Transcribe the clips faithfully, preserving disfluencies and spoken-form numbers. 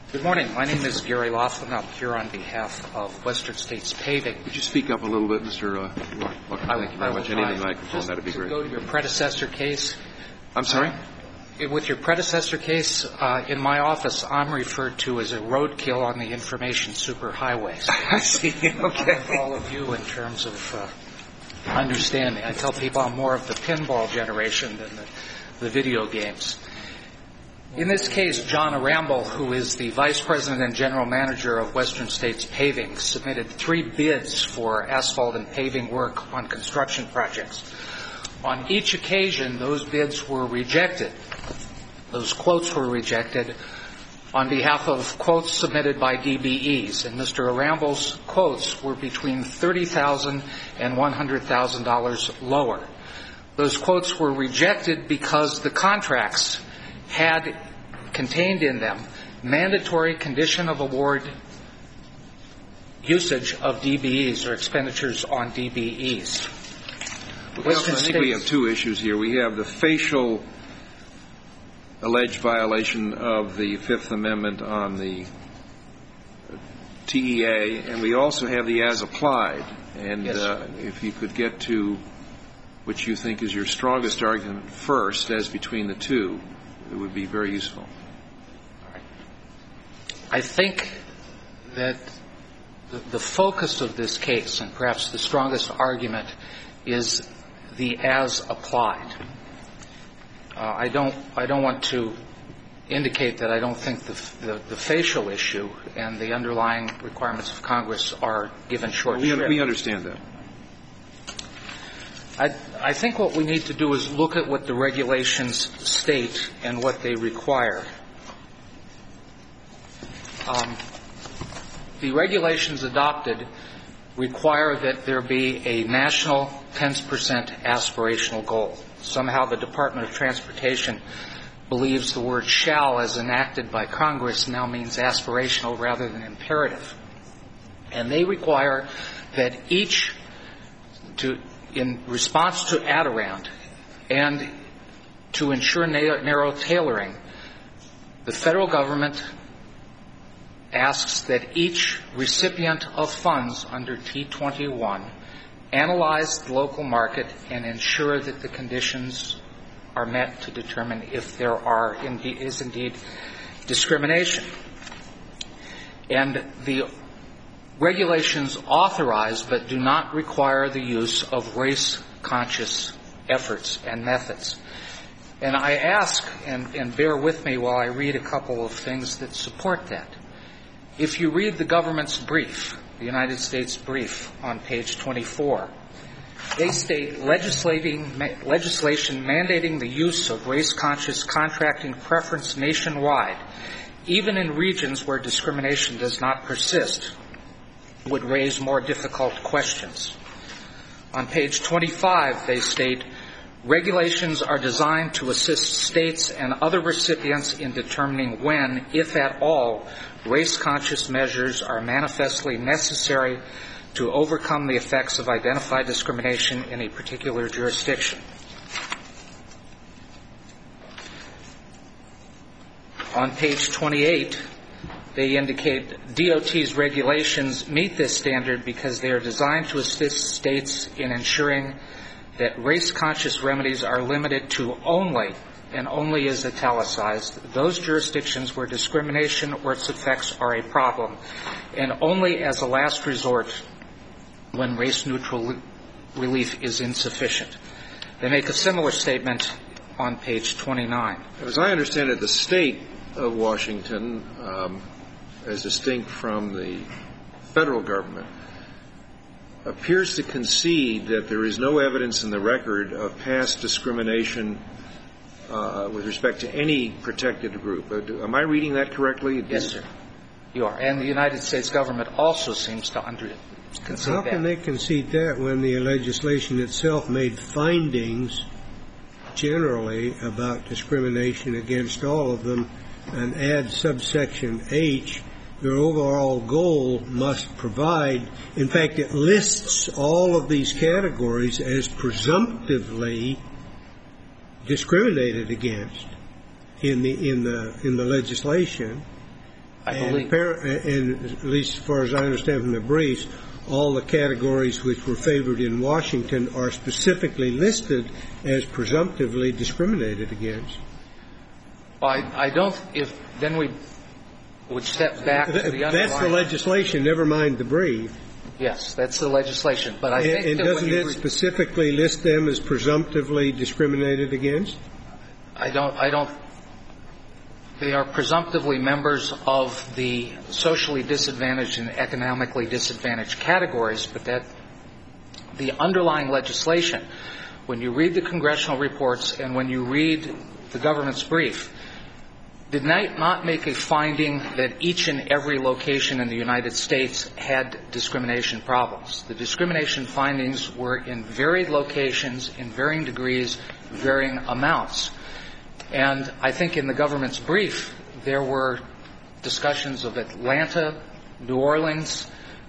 Good morning. My name is Gary Laughlin. I'm here on behalf of Western States Paving. Would you speak up a little bit, Mister Uh, Laughlin? Thank you very much. I need the microphone. That'd be great. Go to your predecessor case. I'm sorry? Uh, with your predecessor case, uh, in my office, I'm referred to as a roadkill on the information superhighways. I see. Okay. For all of you in terms of uh, understanding. I tell people I'm more of the pinball generation than the, the video games. In this case, John Aramble, who is the Vice President and General Manager of Western States Paving, submitted three bids for asphalt and paving work on construction projects. On each occasion, those bids were rejected. Those quotes were rejected on behalf of quotes submitted by D B Es, and Mister Aramble's quotes were between thirty thousand dollars and one hundred thousand dollars lower. Those quotes were rejected because the contracts had contained in them mandatory condition of award usage of D B Es or expenditures on D B Es. Well, I think we have two issues here. We have the facial alleged violation of the Fifth Amendment on the T E A, and we also have the as applied. And yes. uh, if you could get to which you think is your strongest argument first, as between the two, it would be very useful. All right. I think that the, the focus of this case, and perhaps the strongest argument, is the as applied. Uh, I don't. I don't want to indicate that I don't think the, the, the facial issue and the underlying requirements of Congress are given short shrift. We, we understand that. I, I think what we need to do is look at what the regulations state and what they require. Um, the regulations adopted require that there be a national ten percent aspirational goal. Somehow the Department of Transportation believes the word shall, as enacted by Congress, now means aspirational rather than imperative. And they require that each, to in response to Adirond and to ensure narrow tailoring, the federal government asks that each recipient of funds under T twenty-one analyze the local market and ensure that the conditions are met to determine if there are indeed, is indeed discrimination. And the regulations authorize but do not require the use of race-conscious efforts and methods. And I ask, and, and bear with me while I read a couple of things that support that. If you read the government's brief, the United States brief on page twenty-four, they state legislating, legislation mandating the use of race-conscious contracting preference nationwide, even in regions where discrimination does not persist, would raise more difficult questions. On page twenty-five, they state, regulations are designed to assist states and other recipients in determining when, if at all, race-conscious measures are manifestly necessary to overcome the effects of identified discrimination in a particular jurisdiction. On page twenty-eight, they indicate D O T's regulations meet this standard because they are designed to assist states in ensuring that race-conscious remedies are limited to only, and only is italicized, those jurisdictions where discrimination or its effects are a problem, and only as a last resort when race-neutral relief is insufficient. They make a similar statement on page twenty-nine. As I understand it, the state of Washington, um, as distinct from the federal government, appears to concede that there is no evidence in the record of past discrimination uh, with respect to any protected group. Uh, am I reading that correctly? Yes, sir. You are. And the United States government also seems to under concede How that. can they concede that when the legislation itself made findings generally about discrimination against all of them and add subsection H, their overall goal must provide, in fact, it lists all of these categories as presumptively discriminated against in the in the in the legislation. I and believe. Par- and at least as far as I understand from the briefs, all the categories which were favored in Washington are specifically listed as presumptively discriminated against. Well, I, I don't, if, then we would step back to the underlying. That's the legislation, never mind the brief. Yes, that's the legislation. But I and, think and that doesn't when you it re- specifically list them as presumptively discriminated against? I don't, I don't, they are presumptively members of the socially disadvantaged and economically disadvantaged categories, but that the underlying legislation, when you read the congressional reports and when you read the government's brief, did not, not make a finding that each and every location in the United States had discrimination problems. The discrimination findings were in varied locations, in varying degrees, varying amounts. And I think in the government's brief, there were discussions of Atlanta, New Orleans,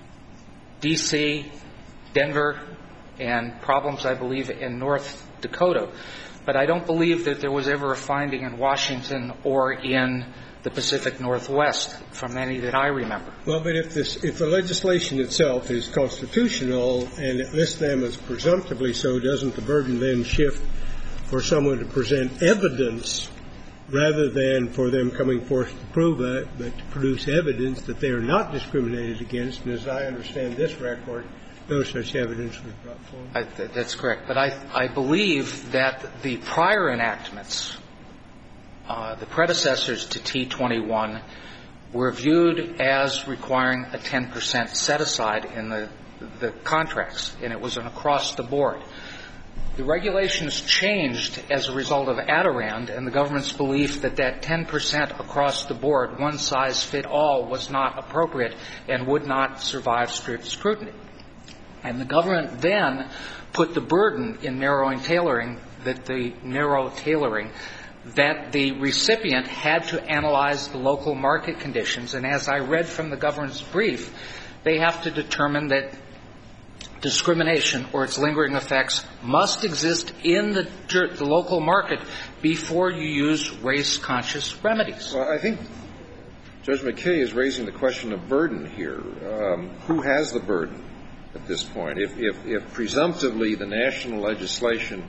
D C, Denver, and problems, I believe, in North Dakota. But I don't believe that there was ever a finding in Washington or in the Pacific Northwest from any that I remember. Well, but if this, if the legislation itself is constitutional and it lists them as presumptively so, doesn't the burden then shift for someone to present evidence rather than for them coming forth to prove it, but to produce evidence that they are not discriminated against? And as I understand this record, no such evidence was brought forward. I, th- that's correct. But I, I believe that the prior enactments, uh, the predecessors to T twenty-one, were viewed as requiring a ten percent set-aside in the, the contracts, and it was an across-the-board. The regulations changed as a result of Adirond and the government's belief that that ten percent across the board, one-size-fit-all, was not appropriate and would not survive strict scrutiny. And the government then put the burden in narrowing tailoring, that the narrow tailoring, that the recipient had to analyze the local market conditions. And as I read from the government's brief, they have to determine that discrimination or its lingering effects must exist in the, the local market before you use race-conscious remedies. Well, I think Judge McKay is raising the question of burden here. Um, who has the burden at this point? If, if, if presumptively the national legislation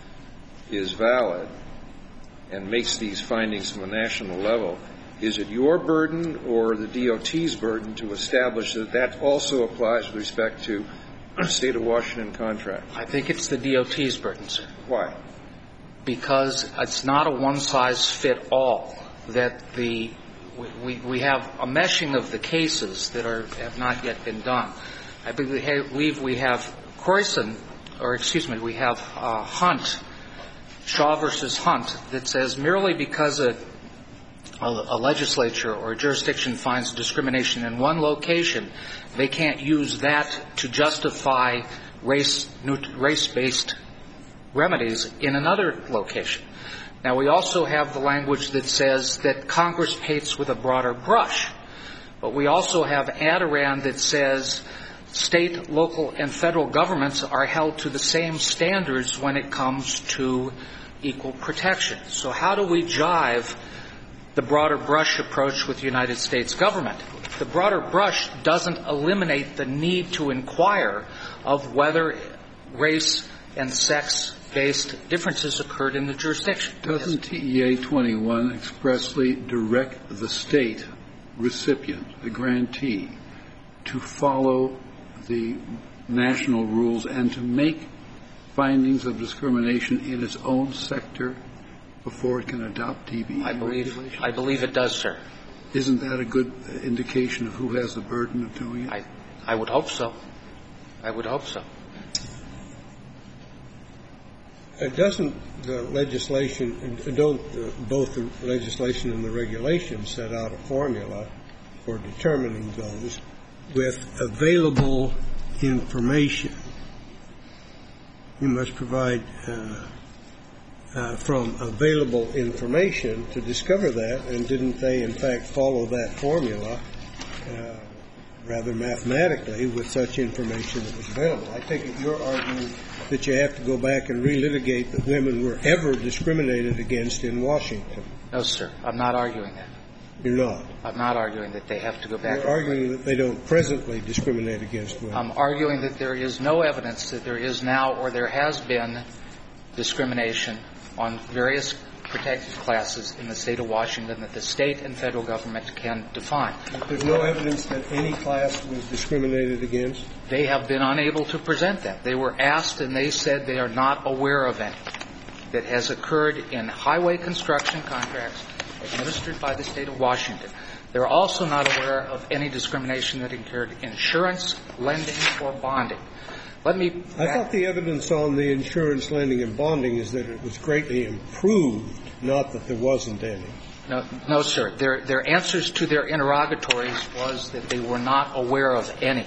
is valid and makes these findings from a national level, is it your burden or the D O T's burden to establish that that also applies with respect to State of Washington contracts? I think it's the D O T's burden, sir. Why? Because it's not a one-size-fit-all. That the we, we have a meshing of the cases that are have not yet been done. I believe we have Croyson, or excuse me, we have uh, Hunt, Shaw versus Hunt, that says merely because a, a, a legislature or a jurisdiction finds discrimination in one location, they can't use that to justify race, race-based remedies in another location. Now, we also have the language that says that Congress paints with a broader brush. But we also have Adirond that says state, local, and federal governments are held to the same standards when it comes to equal protection. So how do we jive the broader brush approach with the United States government? The broader brush doesn't eliminate the need to inquire of whether race and sex-based differences occurred in the jurisdiction. Doesn't T E A twenty-one expressly direct the state recipient, the grantee, to follow the national rules and to make findings of discrimination in its own sector before it can adopt T B E I believe, regulations? I believe it does, sir. Isn't that a good indication of who has the burden of doing it? I, I would hope so. I would hope so. Uh, doesn't the legislation, don't uh, both the legislation and the regulations set out a formula for determining those with available information? You must provide uh, uh, from available information to discover that, and didn't they, in fact, follow that formula uh, rather mathematically with such information that was available? I take it you're arguing that you have to go back and relitigate that women were ever discriminated against in Washington. No, sir. I'm not arguing that. You're not. I'm not arguing that they have to go back. You're arguing that they don't presently discriminate against women. I'm arguing that there is no evidence that there is now or there has been discrimination on various protected classes in the state of Washington that the state and federal government can define. There's no evidence that any class was discriminated against? They have been unable to present that. They were asked, and they said they are not aware of any that has occurred in highway construction contracts administered by the state of Washington. They're also not aware of any discrimination that occurred in insurance, lending, or bonding. Let me. I thought the evidence on the insurance, lending, and bonding is that it was greatly improved, not that there wasn't any. No, no, sir. Their, their answers to their interrogatories was that they were not aware of any.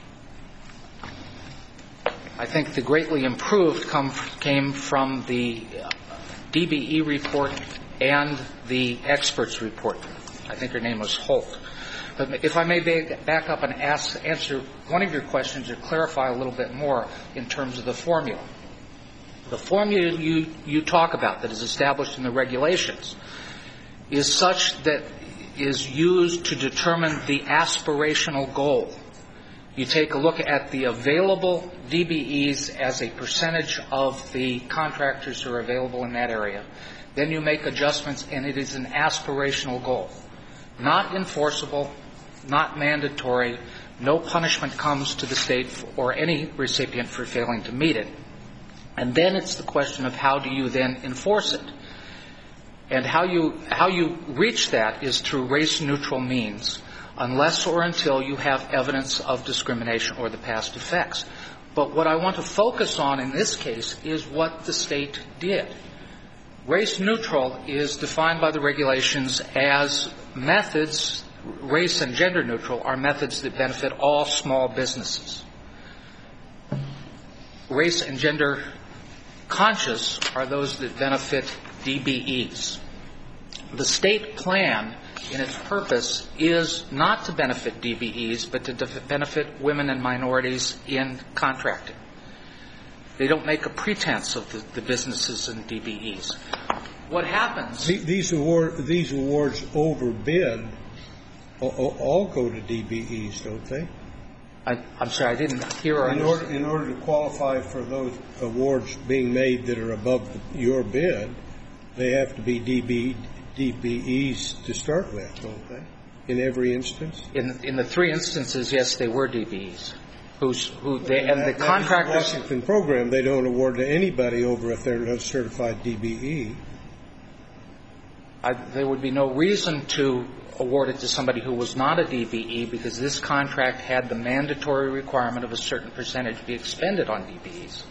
I think the greatly improved come, came from the D B E report and the experts report. I think her name was Holt. But if I may back up and ask, answer one of your questions or clarify a little bit more in terms of the formula. The formula you, you talk about that is established in the regulations is such that is used to determine the aspirational goal. You take a look at the available D B Es as a percentage of the contractors who are available in that area. Then you make adjustments, and it is an aspirational goal. Not enforceable, not mandatory. No punishment comes to the state or any recipient for failing to meet it. And then it's the question of how do you then enforce it. And how you, how you reach that is through race-neutral means, unless or until you have evidence of discrimination or the past effects. But what I want to focus on in this case is what the state did. Race neutral is defined by the regulations as methods, race and gender neutral are methods that benefit all small businesses. Race and gender conscious are those that benefit D B Es. The state plan in its purpose is not to benefit D B Es, but to def- benefit women and minorities in contracting. They don't make a pretense of the, the businesses and D B Es. What happens? These award, these awards overbid all, all go to D B Es, don't they? I, I'm sorry, I didn't hear or in order, in order to qualify for those awards being made that are above the, your bid, they have to be D B, D B Es to start with, don't they? In every instance? In, in the three instances, yes, they were D B Es. Who's, who they, and and that, the contractors. The Washington program, they don't award to anybody over if they're not certified D B E. I, there would be no reason to award it to somebody who was not a D B E because this contract had the mandatory requirement of a certain percentage be expended on D B Es.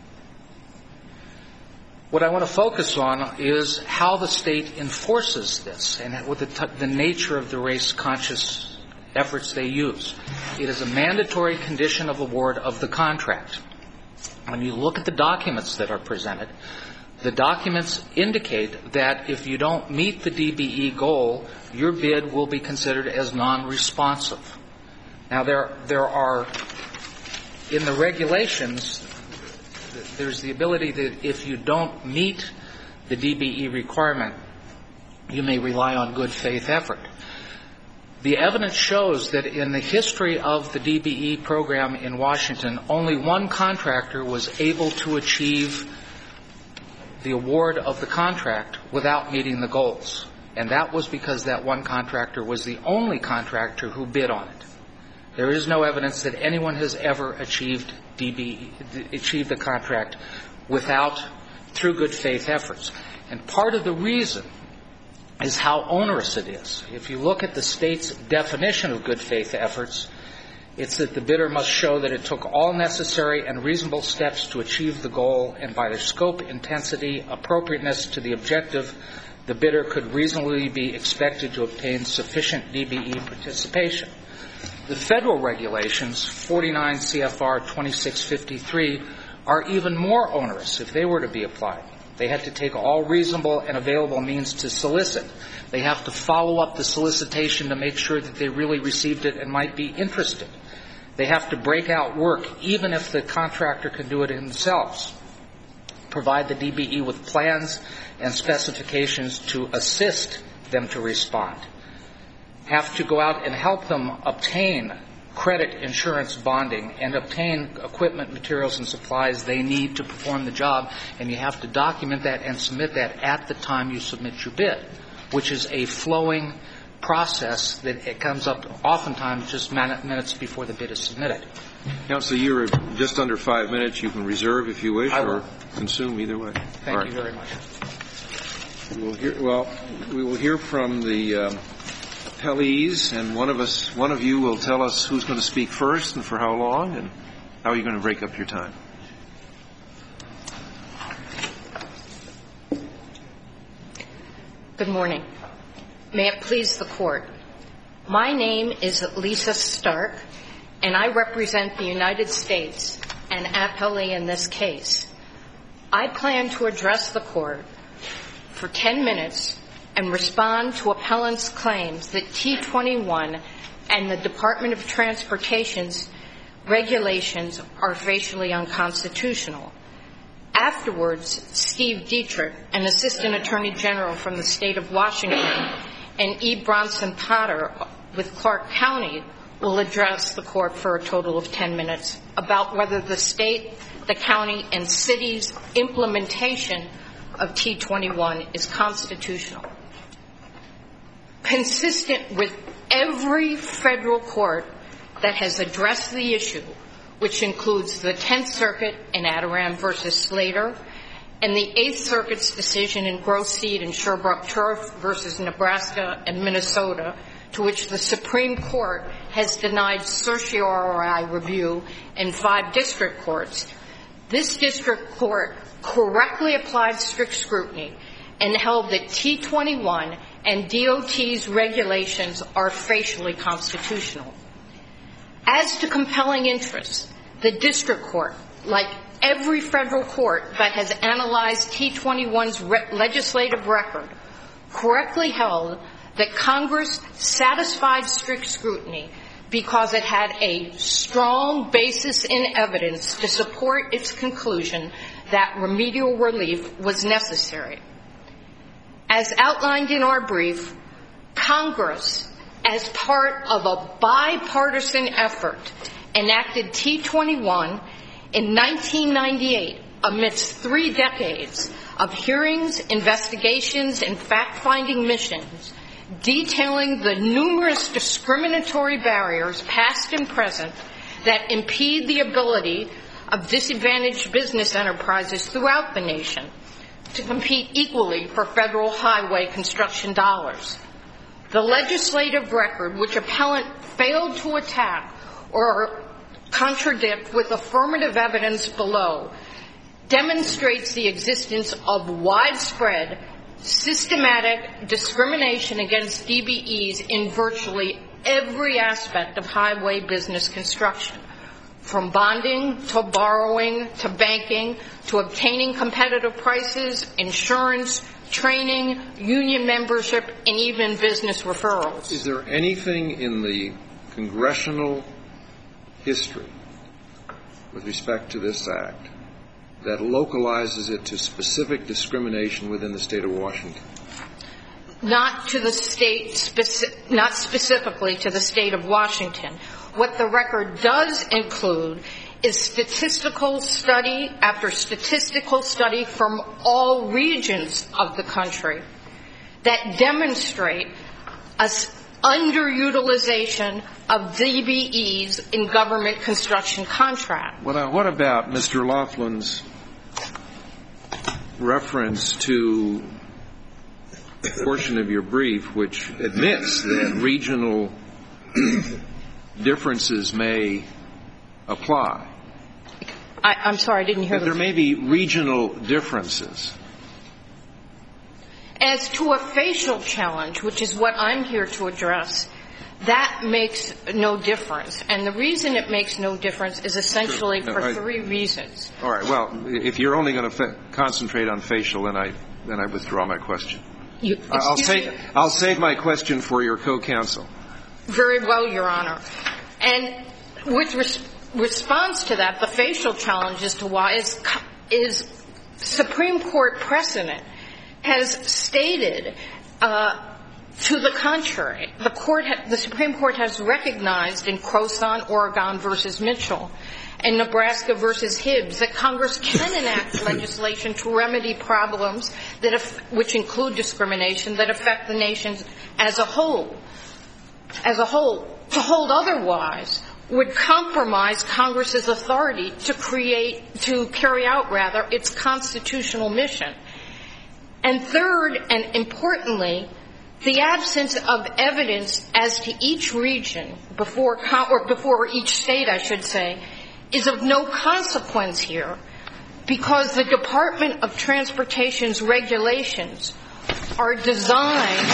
What I want to focus on is how the state enforces this and what the, t- the nature of the race-conscious efforts they use. It is a mandatory condition of award of the contract. When you look at the documents that are presented, the documents indicate that if you don't meet the D B E goal, your bid will be considered as non-responsive. Now, there, there are, in the regulations, there's the ability that if you don't meet the D B E requirement, you may rely on good faith effort. The evidence shows that in the history of the D B E program in Washington, only one contractor was able to achieve the award of the contract without meeting the goals. And that was because that one contractor was the only contractor who bid on it. There is no evidence that anyone has ever achieved D B E, achieved the contract without, through good faith efforts. And part of the reason is how onerous it is. If you look at the state's definition of good faith efforts, it's that the bidder must show that it took all necessary and reasonable steps to achieve the goal, and by their scope, intensity, appropriateness to the objective, the bidder could reasonably be expected to obtain sufficient D B E participation. The federal regulations, forty-nine C F R twenty-six fifty-three, are even more onerous if they were to be applied. They have to take all reasonable and available means to solicit. They have to follow up the solicitation to make sure that they really received it and might be interested. They have to break out work, even if the contractor can do it themselves. Provide the D B E with plans and specifications to assist them to respond. have to go out and help them obtain credit insurance bonding and obtain equipment, materials, and supplies they need to perform the job, and you have to document that and submit that at the time you submit your bid, which is a flowing process that it comes up oftentimes just minutes before the bid is submitted. Counsel, you're just under five minutes. You can reserve if you wish or consume either way. Thank right. you very much. We'll hear, well, we will hear from the um, appellees, and one of us, one of you will tell us who's going to speak first and for how long and how you're going to break up your time. Good morning. May it please the Court. My name is Lisa Stark, and I represent the United States, an appellee in this case. I plan to address the Court for ten minutes and respond to appellants' claims that T twenty-one and the Department of Transportation's regulations are facially unconstitutional. Afterwards, Steve Dietrich, an Assistant Attorney General from the State of Washington, and E. Bronson Potter with Clark County will address the Court for a total of ten minutes about whether the State, the county, and city's implementation of T twenty-one is constitutional. Consistent with every federal court that has addressed the issue, which includes the Tenth Circuit in Adirond versus Slater and the Eighth Circuit's decision in Gross Seed and Sherbrooke Turf versus Nebraska and Minnesota, to which the Supreme Court has denied certiorari review in five district courts. This district court correctly applied strict scrutiny and held that T twenty-one and D O T's regulations are facially constitutional. As to compelling interests, the district court, like every federal court that has analyzed T twenty-one's re- legislative record, correctly held that Congress satisfied strict scrutiny because it had a strong basis in evidence to support its conclusion that remedial relief was necessary. As outlined in our brief, Congress, as part of a bipartisan effort, enacted T twenty-one in nineteen ninety-eight amidst three decades of hearings, investigations, and fact-finding missions detailing the numerous discriminatory barriers, past and present, that impede the ability of disadvantaged business enterprises throughout the nation to compete equally for federal highway construction dollars. The legislative record, which appellant failed to attack or contradict with affirmative evidence below, demonstrates the existence of widespread, systematic discrimination against D B Es in virtually every aspect of highway business construction, from bonding to borrowing to banking to obtaining competitive prices, insurance, training, union membership, and even business referrals. Is there anything in the congressional history with respect to this act that localizes it to specific discrimination within the state of Washington? Not to the state, speci- not specifically to the state of Washington. What the record does include is statistical study after statistical study from all regions of the country that demonstrate a underutilization of D B Es in government construction contracts. Well, what about Mister Laughlin's reference to a portion of your brief which admits that regional differences may apply? I, I'm sorry, I didn't hear that the... There may be regional differences. As to a facial challenge, which is what I'm here to address, that makes no difference. And the reason it makes no difference is essentially Sure. No, for I, three reasons. All right. Well, if you're only going to fa- concentrate on facial, then I then I withdraw my question. You, I'll save I'll save my question for your co-counsel. Very well, Your Honor. And with res- response to that, the facial challenge as to why is, is Supreme Court precedent has stated uh, To the contrary, the court, ha- the Supreme Court has recognized in Crozon, Oregon versus Mitchell, and Nebraska versus Hibbs that Congress can enact legislation to remedy problems that, af- which include discrimination that affect the nation as a whole. As a whole, to hold otherwise would compromise Congress's authority to create, to carry out rather, its constitutional mission. And third, and importantly, the absence of evidence as to each region before, or before each state, I should say, is of no consequence here, because the Department of Transportation's regulations are designed,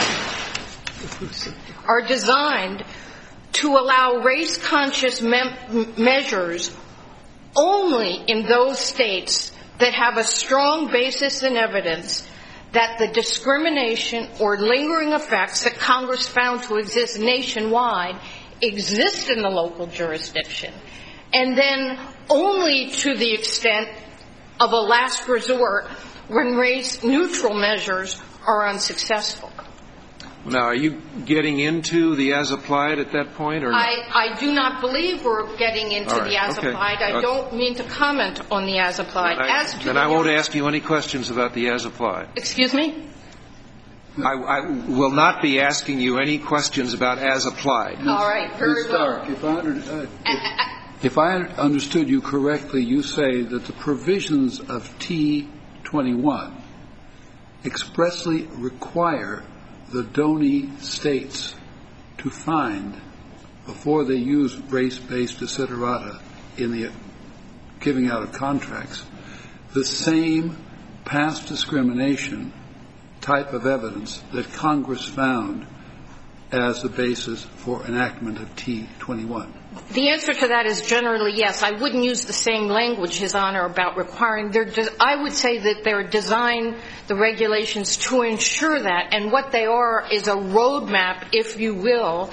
are designed to allow race-conscious mem- measures only in those states that have a strong basis in evidence that the discrimination or lingering effects that Congress found to exist nationwide exist in the local jurisdiction, and then only to the extent of a last resort when race-neutral measures are unsuccessful. Now, are you getting into the as-applied at that point, or not? I, I do not believe we're getting into All right. the as-applied. Okay. I Okay. don't mean to comment on the as-applied. Then I, As to then the I won't young- ask you any questions about the as-applied. Excuse me? I, I will not be asking you any questions about as-applied. All right. Very Miz well. Stark, if I, under, uh, if, if I understood you correctly, you say that the provisions of T twenty-one expressly require the donee states to find, before they use race-based desiderata in the giving out of contracts, the same past discrimination type of evidence that Congress found as the basis for enactment of T twenty-one. The answer to that is generally yes. I wouldn't use the same language, His Honor, about requiring. They're de- I would say that they're designed, the regulations, to ensure that. And what they are is a roadmap, if you will,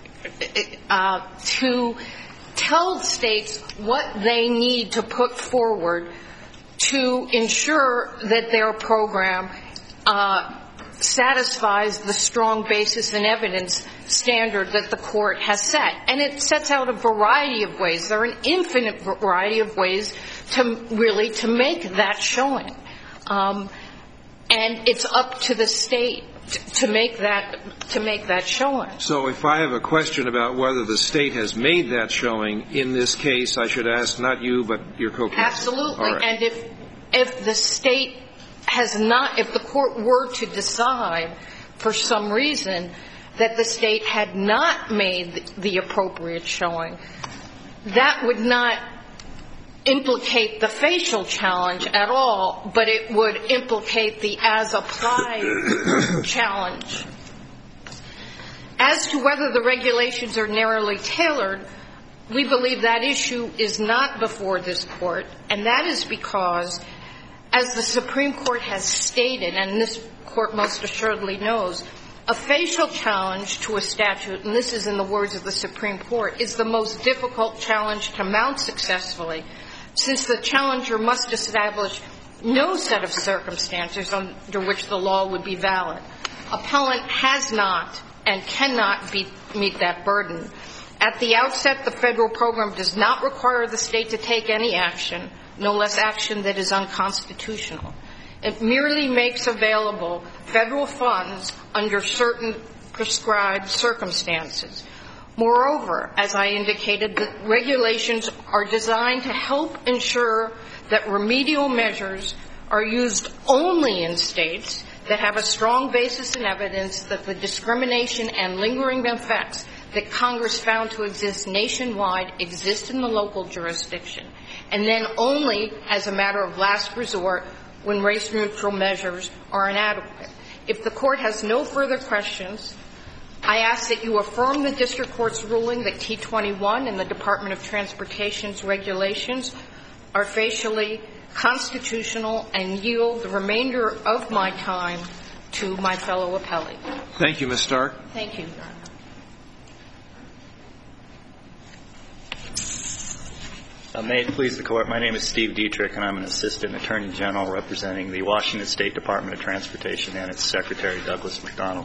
uh, to tell states what they need to put forward to ensure that their program uh, satisfies the strong basis and evidence standard that the court has set. And it sets out a variety of ways. There are an infinite variety of ways to really to make that showing. Um, and it's up to the state to make that to make that showing. So if I have a question about whether the state has made that showing in this case, I should ask not you but your co-counsel. Absolutely. All right. And if if the state has not, if the court were to decide for some reason that the state had not made the appropriate showing, that would not implicate the facial challenge at all, but it would implicate the as-applied challenge. As to whether the regulations are narrowly tailored, we believe that issue is not before this court, and that is because, as the Supreme Court has stated, and this court most assuredly knows, a facial challenge to a statute, and this is in the words of the Supreme Court, is the most difficult challenge to mount successfully, since the challenger must establish no set of circumstances under which the law would be valid. Appellant has not and cannot be, meet that burden. At the outset, the federal program does not require the state to take any action, no less action that is unconstitutional. It merely makes available federal funds under certain prescribed circumstances. Moreover, as I indicated, the regulations are designed to help ensure that remedial measures are used only in states that have a strong basis in evidence that the discrimination and lingering effects that Congress found to exist nationwide exist in the local jurisdiction, and then only as a matter of last resort when race-neutral measures are inadequate. If the Court has no further questions, I ask that you affirm the District Court's ruling that T twenty-one and the Department of Transportation's regulations are facially constitutional and yield the remainder of my time to my fellow appellee. Thank you, Miz Stark. Thank you, Your Honor. Uh, may it please the Court, my name is Steve Dietrich, and I'm an Assistant Attorney General representing the Washington State Department of Transportation and its Secretary, Douglas McDonald.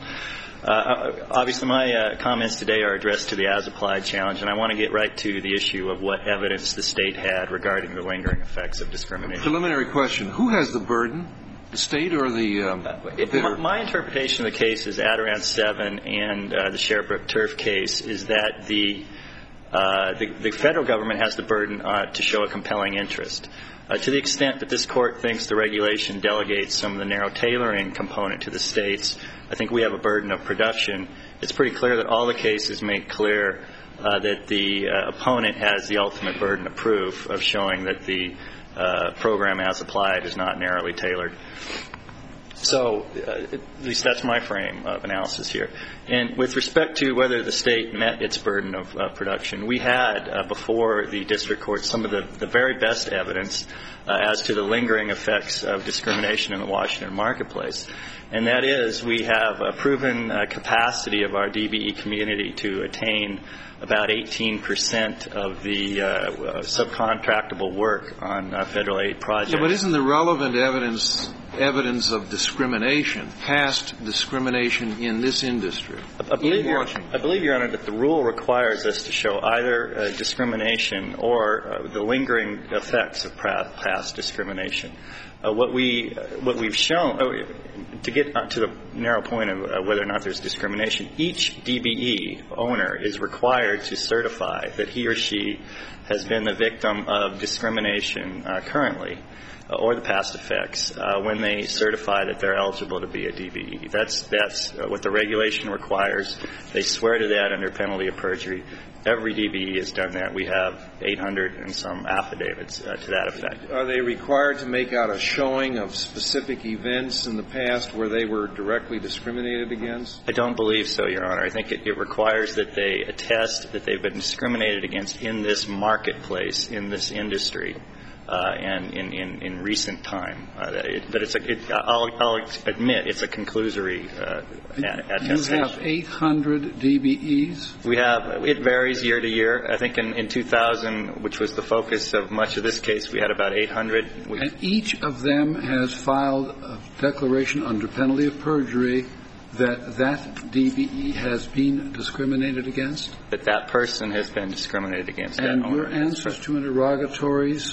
Uh, obviously, my uh, comments today are addressed to the as-applied challenge, and I want to get right to the issue of what evidence the State had regarding the lingering effects of discrimination. Preliminary question. Who has the burden? The State or the um, uh, it, my, my interpretation of the case is Adirond seven and uh, the Sherbrooke Turf case is that the Uh, the, the federal government has the burden uh, to show a compelling interest. Uh, to the extent that this Court thinks the regulation delegates some of the narrow tailoring component to the states, I think we have a burden of production. It's pretty clear that all the cases make clear uh, that the uh, opponent has the ultimate burden of proof of showing that the uh, program as applied is not narrowly tailored. So uh, at least that's my frame of analysis here. And with respect to whether the State met its burden of uh, production, we had uh, before the district court some of the, the very best evidence uh, as to the lingering effects of discrimination in the Washington marketplace. And that is, we have a proven uh, capacity of our D B E community to attain about eighteen percent of the uh, uh, subcontractable work on uh, federal aid projects. Yeah, but isn't the relevant evidence evidence of discrimination, past discrimination in this industry? I believe, Your, I believe, Your Honor, that the rule requires us to show either uh, discrimination or uh, the lingering effects of past discrimination. Uh, what we uh, what we've shown, uh, to get to the narrow point of uh, whether or not there's discrimination, each D B E owner is required to certify that he or she has been the victim of discrimination uh, currently, uh, or the past effects, uh, when they certify that they're eligible to be a D B E. That's that's uh, what the regulation requires. They swear to that under penalty of perjury. Every D B E has done that. We have eight hundred and some affidavits uh, to that effect. Are they required to make out a showing of specific events in the past where they were directly discriminated against? I don't believe so, Your Honor. I think it, it requires that they attest that they've been discriminated against in this marketplace, in this industry, uh, and in, in, in recent time. Uh, it, but it's a, it, I'll, I'll admit it's a conclusory uh, attestation. You have eight hundred D B Es? We have, it varies year to year. I think in, in two thousand, which was the focus of much of this case, we had about eight hundred. We, and each of them has filed a declaration under penalty of perjury that that D B E has been discriminated against? That that person has been discriminated against. And your answers to interrogatories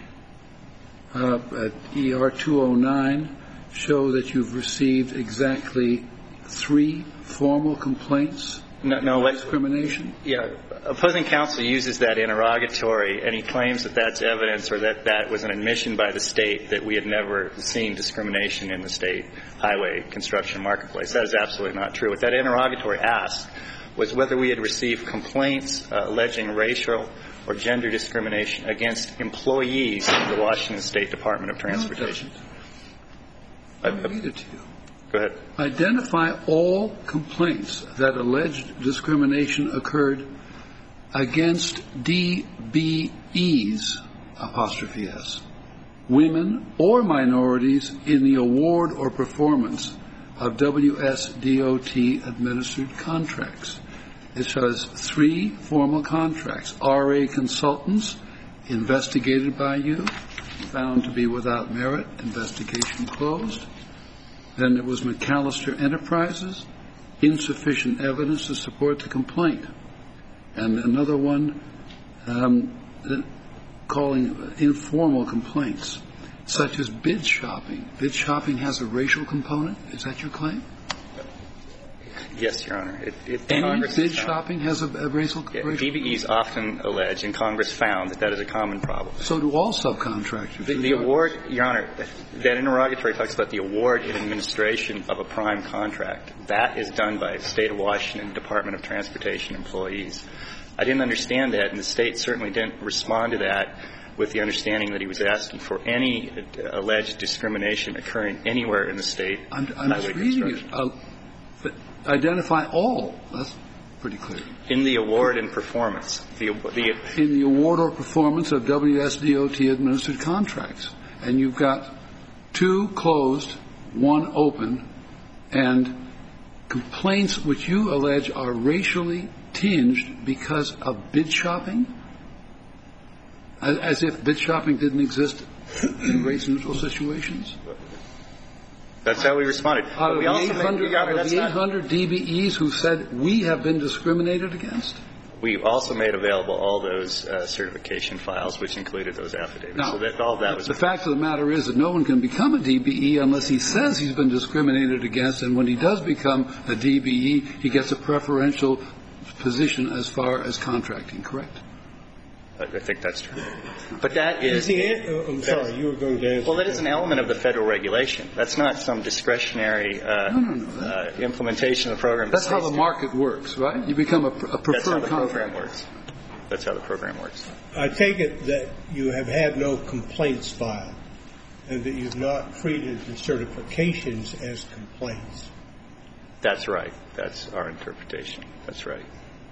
uh, at E R two oh nine show that you've received exactly three formal complaints no, no, of discrimination? Yeah. Opposing counsel uses that interrogatory, and he claims that that's evidence or that that was an admission by the State that we had never seen discrimination in the State highway construction marketplace. That is absolutely not true. What that interrogatory asked was whether we had received complaints uh, alleging racial or gender discrimination against employees of the Washington State Department of Transportation. No, it doesn't. I'll read it to you. Go ahead. Identify all complaints that alleged discrimination occurred against D B Es, apostrophe S, women or minorities in the award or performance of W S D O T administered contracts. It says three formal contracts. R A Consultants, investigated by you, found to be without merit, investigation closed. Then there was McAllister Enterprises, insufficient evidence to support the complaint. And another one um, calling informal complaints, such as bid shopping. Bid shopping has a racial component. Is that your claim? Yes, Your Honor. It, it, Any Congress bid shopping has a, a racial component? Yeah, D B Es often allege, and Congress found that that is a common problem. So do all subcontractors. The, the award, Your Honor, that interrogatory talks about the award and administration of a prime contract. That is done by State of Washington Department of Transportation employees. I didn't understand that, and the State certainly didn't respond to that with the understanding that he was asking for any alleged discrimination occurring anywhere in the State. I'm, I'm just reading it. Uh, Identify all. That's pretty clear. In the award and performance. The, the, in the award or performance of W S D O T administered contracts. And you've got two closed, one open, and complaints which you allege are racially tinged because of bid shopping? As, as if bid shopping didn't exist in race-neutral situations? That's how we responded. Out of we the also eight hundred, made, Your Honor, out of that's the not- eight hundred D B Es who said we have been discriminated against? We also made available all those uh, certification files, which included those affidavits. Now, so that all that was. The fact of the matter is that no one can become a D B E unless he says he's been discriminated against, and when he does become a D B E, he gets a preferential position as far as contracting, correct? I think that's true. But that is. The, I'm sorry, you were going to answer. Well, that is an element of the federal regulation. That's not some discretionary uh, no, no, no. uh, implementation of the program. That's how the market works, right? You become a, a preferred That's how the contract. program works. That's how the program works. I take it that you have had no complaints filed and that you've not treated the certifications as complaints. That's right. That's our interpretation. That's right.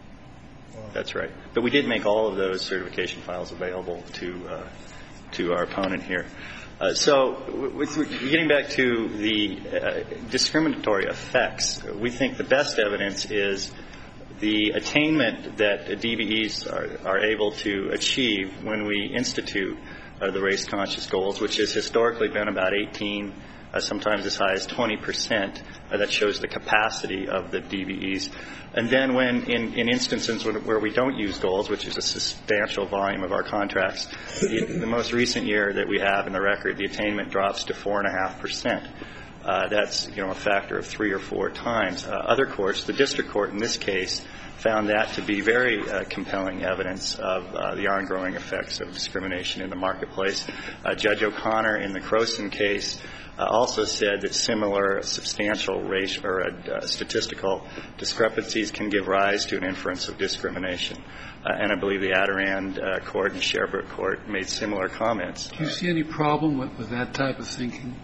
That's right. But we did make all of those certification files available to uh, to our opponent here. Uh, so with, with getting back to the uh, discriminatory effects, we think the best evidence is the attainment that D B Es are, are able to achieve when we institute uh, the race-conscious goals, which has historically been about eighteen, uh, sometimes as high as twenty percent. Uh, that shows the capacity of the D B Es. And then when, in, in instances when, where we don't use goals, which is a substantial volume of our contracts, the, the most recent year that we have in the record, the attainment drops to four point five percent. Uh, that's, you know, a factor of three or four times. Uh, other courts, the district court in this case, found that to be very uh, compelling evidence of uh, the ongoing effects of discrimination in the marketplace. Uh, Judge O'Connor in the Croson case uh, also said that similar substantial racial or uh, statistical discrepancies can give rise to an inference of discrimination. Uh, and I believe the Adirond uh, court and Sherbrooke court made similar comments. Do you see any problem with, with that type of thinking?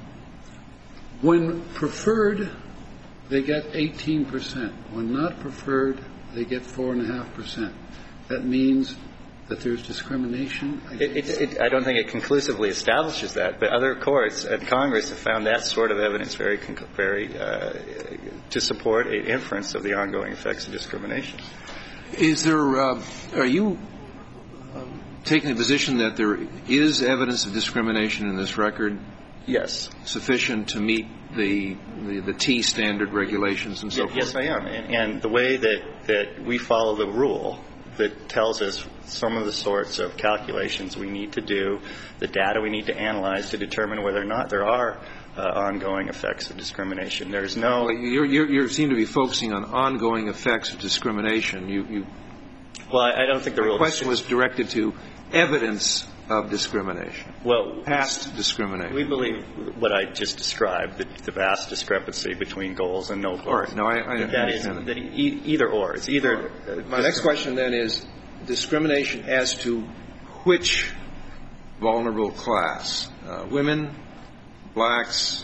When preferred, they get eighteen percent. When not preferred, they get four point five percent. That means that there's discrimination? It, it, it, I don't think it conclusively establishes that, but other courts and Congress have found that sort of evidence very, very uh, to support an inference of the ongoing effects of discrimination. Is there, uh, are you um, taking the position that there is evidence of discrimination in this record? Yes. Sufficient to meet the, the, the T standard regulations and so yes, forth? Yes, I am. And, and the way that, that we follow the rule that tells us some of the sorts of calculations we need to do, the data we need to analyze to determine whether or not there are uh, ongoing effects of discrimination. There's no... Well, you you seem to be focusing on ongoing effects of discrimination. You, you well, I, I don't think the rule... The question was directed to evidence of discrimination. Well, past discrimination. We believe what I just described, the, the vast discrepancy between goals and no goals. All right. No, I, I that understand is, that. that e- either or. It's either. Uh, My next question then is discrimination as to which vulnerable class? Uh, women, blacks,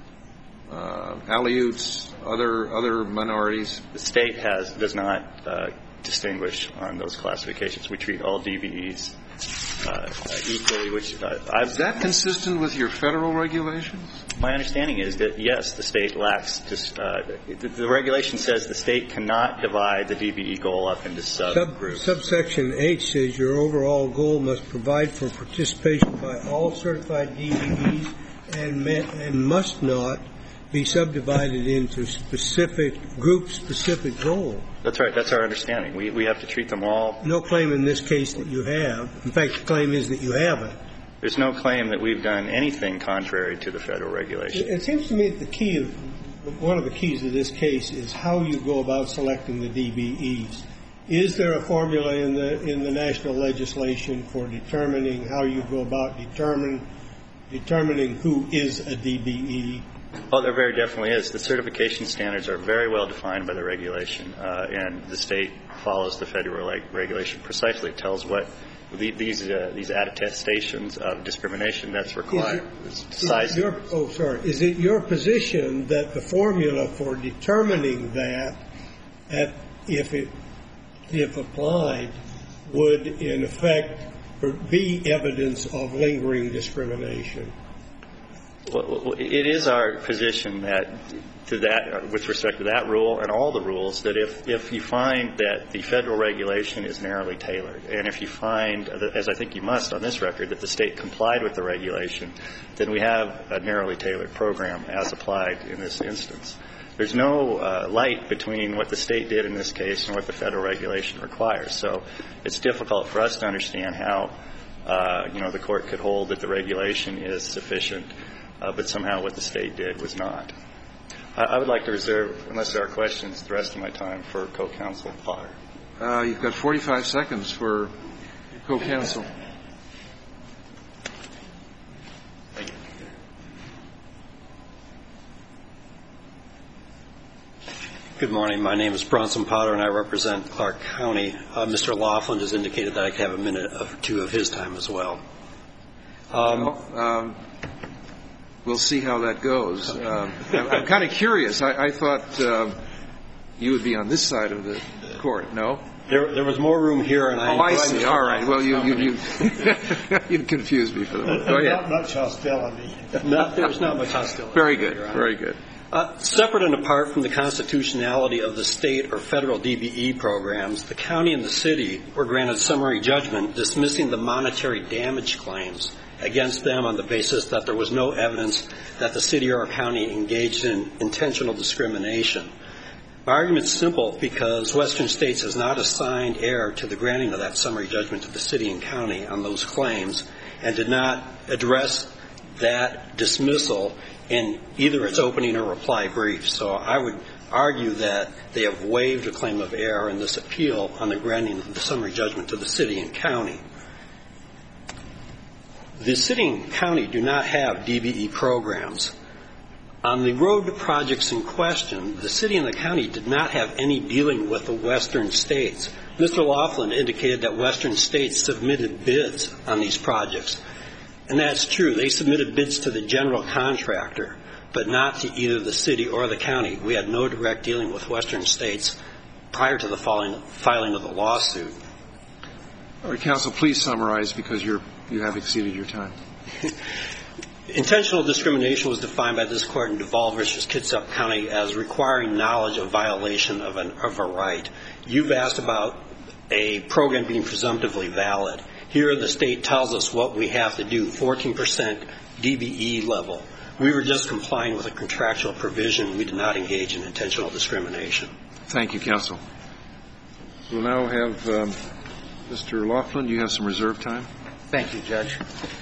uh, Aleuts, other other minorities. The state has does not uh, distinguish on those classifications. We treat all D B Es uh, equally. Which uh, I've, is that consistent with your federal regulations? My understanding is that yes, the state lacks. Dis, uh, the, the regulation says the state cannot divide the D B E goal up into subgroups. Sub, subsection H says your overall goal must provide for participation by all certified D B Es and, me, and must not be subdivided into specific group-specific goals. That's right. That's our understanding. We we have to treat them all. No claim in this case that you have. In fact, the claim is that you haven't. There's no claim that we've done anything contrary to the federal regulation. It seems to me that the key of one of the keys of this case is how you go about selecting the D B Es. Is there a formula in the in the national legislation for determining how you go about determining determining who is a D B E? Oh, there very definitely is. The certification standards are very well defined by the regulation, uh, and the state follows the federal leg- regulation precisely. It tells what the, these uh, these attestations of discrimination that's required. Is it, size. is it your, oh, sorry. Is it your position that the formula for determining that, at, if it if applied, would in effect be evidence of lingering discrimination? Well, it is our position that, to that, with respect to that rule and all the rules, that if, if you find that the federal regulation is narrowly tailored, and if you find, as I think you must on this record, that the state complied with the regulation, then we have a narrowly tailored program as applied in this instance. There's no uh, light between what the state did in this case and what the federal regulation requires. So it's difficult for us to understand how, uh, you know, the court could hold that the regulation is sufficient, uh, but somehow what the state did was not. I, I would like to reserve, unless there are questions, the rest of my time for co-counsel Potter. Uh, you've got forty-five seconds for co-counsel. Thank you. Good morning. My name is Bronson Potter, and I represent Clark County. Uh, Mister Laughlin has indicated that I could have a minute or two of his time as well. Um, well, um, we'll see how that goes. Um, I'm, I'm kind of curious. I, I thought um, you would be on this side of the court. No? There, there was more room here, and I. Oh, I see. All right. Well, you you you, you confused me for the moment. Go ahead. Not much hostility. Not, there was not much hostility. Very good. Very good. Uh, separate and apart from the constitutionality of the state or federal D B E programs, the county and the city were granted summary judgment dismissing the monetary damage claims against them on the basis that there was no evidence that the city or county engaged in intentional discrimination. My argument is simple because Western States has not assigned heir to the granting of that summary judgment to the city and county on those claims and did not address that dismissal in either its opening or reply brief. So I would argue that they have waived a claim of error in this appeal on the granting of the summary judgment to the city and county. The city and county do not have D B E programs. On the road projects in question, the city and the county did not have any dealing with the Western States. Mister Laughlin indicated that Western States submitted bids on these projects. And that's true. They submitted bids to the general contractor, but not to either the city or the county. We had no direct dealing with Western States prior to the filing, filing of the lawsuit. All right, counsel, please summarize because you're, you have exceeded your time. Intentional discrimination was defined by this court in Duval versus Kitsap County as requiring knowledge of violation of, an, of a right. You've asked about a program being presumptively valid. Here the state tells us what we have to do, fourteen percent D B E level. We were just complying with a contractual provision. We did not engage in intentional discrimination. Thank you, counsel. We'll now have um, Mister Laughlin. You have some reserve time. Thank you, Judge.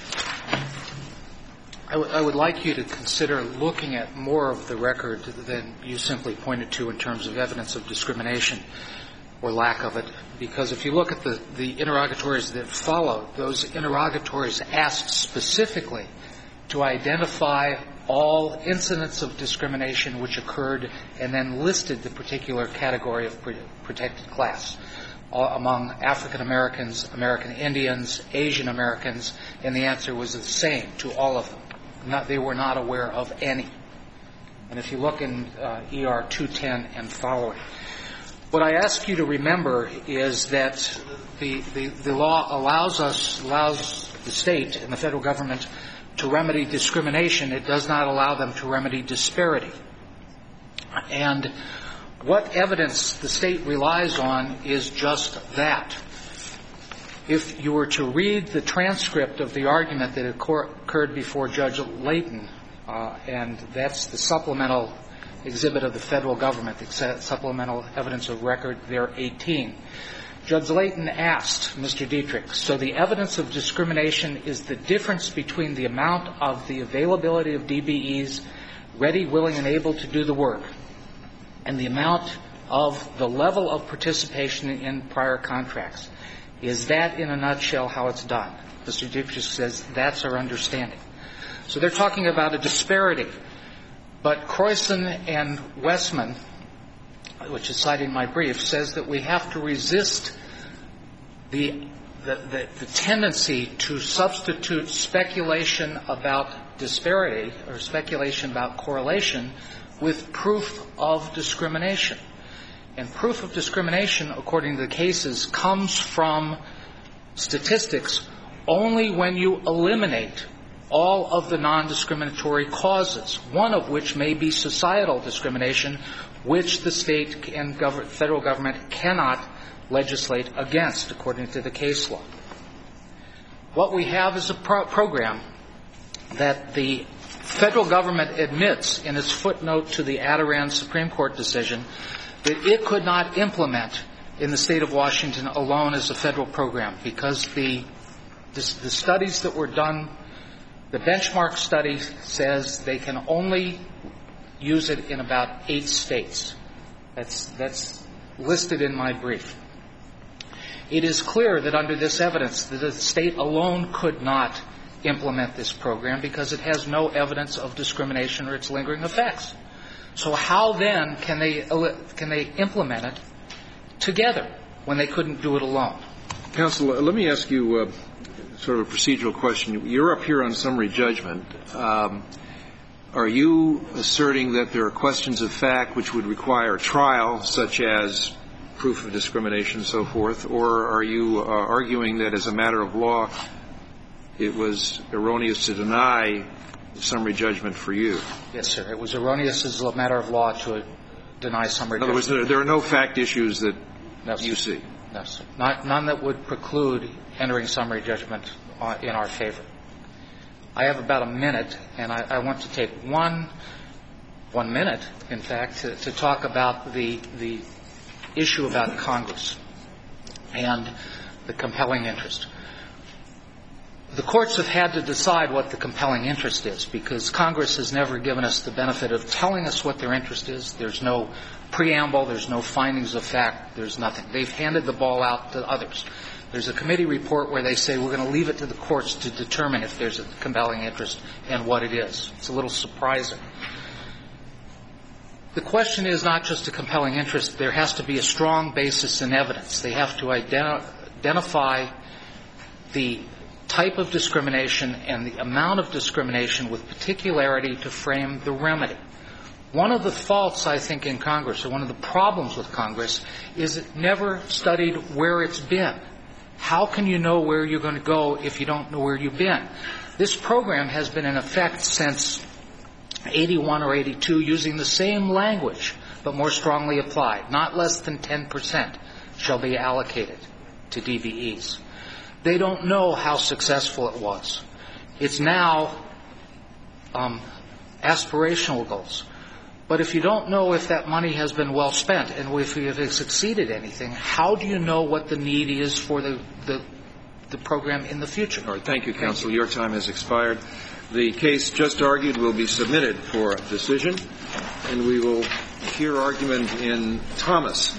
I, w- I would like you to consider looking at more of the record than you simply pointed to in terms of evidence of discrimination or lack of it, because if you look at the, the interrogatories that follow, those interrogatories asked specifically to identify all incidents of discrimination which occurred and then listed the particular category of pre- protected class uh, among African Americans, American Indians, Asian Americans, and the answer was the same to all of them. Not, they were not aware of any. And if you look in uh, E R two ten and following, what I ask you to remember is that the, the, the law allows us, allows the state and the federal government to remedy discrimination. It does not allow them to remedy disparity. And what evidence the state relies on is just that. If you were to read the transcript of the argument that occurred before Judge Layton, uh, and that's the supplemental exhibit of the federal government, the supplemental evidence of record, there eighteen. Judge Layton asked Mister Dietrich, so the evidence of discrimination is the difference between the amount of the availability of D B Es ready, willing, and able to do the work and the amount of the level of participation in prior contracts. Is that, in a nutshell, how it's done? Mister Dietrich says that's our understanding. So they're talking about a disparity. But Croyson and Westman, which is cited in my brief, says that we have to resist the, the, the, the tendency to substitute speculation about disparity or speculation about correlation with proof of discrimination. And proof of discrimination, according to the cases, comes from statistics only when you eliminate all of the non-discriminatory causes, one of which may be societal discrimination, which the state and gov- federal government cannot legislate against, according to the case law. What we have is a pro- program that the federal government admits in its footnote to the Adirond Supreme Court decision that it could not implement in the state of Washington alone as a federal program, because the, the, the studies that were done, the benchmark study says they can only use it in about eight states. That's, that's listed in my brief. It is clear that under this evidence, that the state alone could not implement this program because it has no evidence of discrimination or its lingering effects. So how then can they can they implement it together when they couldn't do it alone? Counsel, let me ask you uh, sort of a procedural question. You're up here on summary judgment. Um, are you asserting that there are questions of fact which would require trial, such as proof of discrimination and so forth, or are you uh, arguing that as a matter of law it was erroneous to deny summary judgment for you? Yes, sir. It was erroneous as a matter of law to deny summary judgment. In other words, there, there are no fact issues that no, you see? No, sir. Not, none that would preclude entering summary judgment in our favor. I have about a minute, and I, I want to take one, one minute, in fact, to, to talk about the, the issue about Congress and the compelling interest. The courts have had to decide what the compelling interest is because Congress has never given us the benefit of telling us what their interest is. There's no preamble. There's no findings of fact. There's nothing. They've handed the ball out to others. There's a committee report where they say we're going to leave it to the courts to determine if there's a compelling interest and what it is. It's a little surprising. The question is not just a compelling interest. There has to be a strong basis in evidence. They have to identi- identify the type of discrimination and the amount of discrimination with particularity to frame the remedy. One of the faults, I think, in Congress, or one of the problems with Congress, is it never studied where it's been. How can you know where you're going to go if you don't know where you've been? This program has been in effect since eighty-one or eighty-two, using the same language, but more strongly applied. Not less than ten percent shall be allocated to D B Es. They don't know how successful it was. It's now um, aspirational goals. But if you don't know if that money has been well spent and if it has succeeded anything, how do you know what the need is for the, the, the program in the future? All right. Thank you, counsel. Thank you. Your time has expired. The case just argued will be submitted for decision, and we will hear argument in Thomas.